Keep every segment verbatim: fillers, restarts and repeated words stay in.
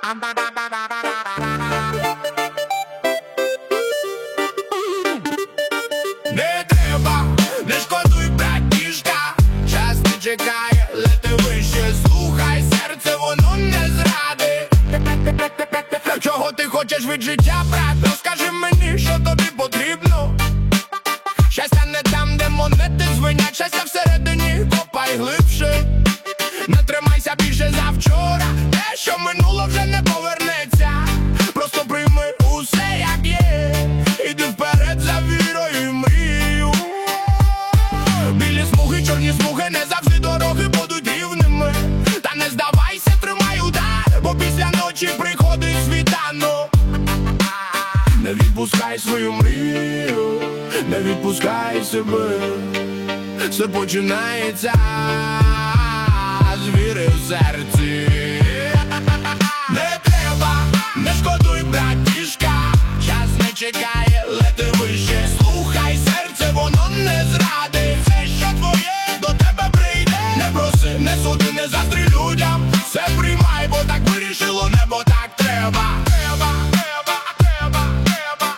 Не треба, не шкодуй, братішка, час не чекає, лети вище, слухай серце, воно не зради. Чого ти хочеш від життя, брат? Розкажи мені, що тобі потрібно. Щастя не там, де монети звенять, щастя всередині, копай глибше. Не тримайся більше за вчора, те, що минуло, вже не повернеться. Просто прийми усе, як є, іди вперед за вірою і мрію. Білі смуги, чорні смуги, не завжди дороги будуть рівними. Та не здавайся, тримай удар, бо після ночі приходить світанок. Не відпускай свою мрію, не відпускай себе. Все починається з віри в серці. Не треба, не шкодуй, братішка, час не чекає, лети вище, слухай серце, воно не зради. Все, що твоє, до тебе прийде. Не проси, не суди, не заздрі людям, все приймай, бо так вирішило небо, так треба. Треба, треба, треба, треба.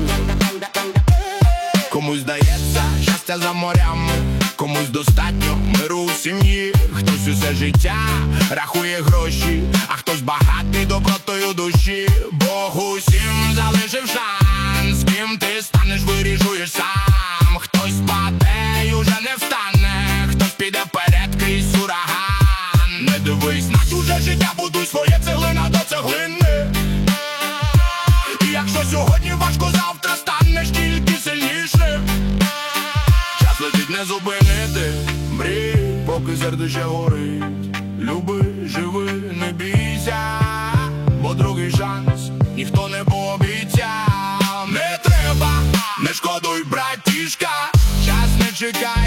Комусь здається щастя за морями, комусь достатньо миру у сім'ї. Хтось усе життя рахує гроші, а хтось багатий добротою душі. Бог усім залишив шанс, ким ти станеш, вирішуєш сам. Хтось паде і уже не встане, хтось піде вперед крізь ураган. Не дивись на чуже життя, будуй своє, цеглина до цеглини. І якщо сьогодні важко, завтра станеш тільки сильнішим. Час летить, не зупинити, мрій, поки серце горить. Люби, живи, не бійся, бо другий шанс ніхто не пообіцяв. Не треба, не шкодуй, братішка, час не чекає.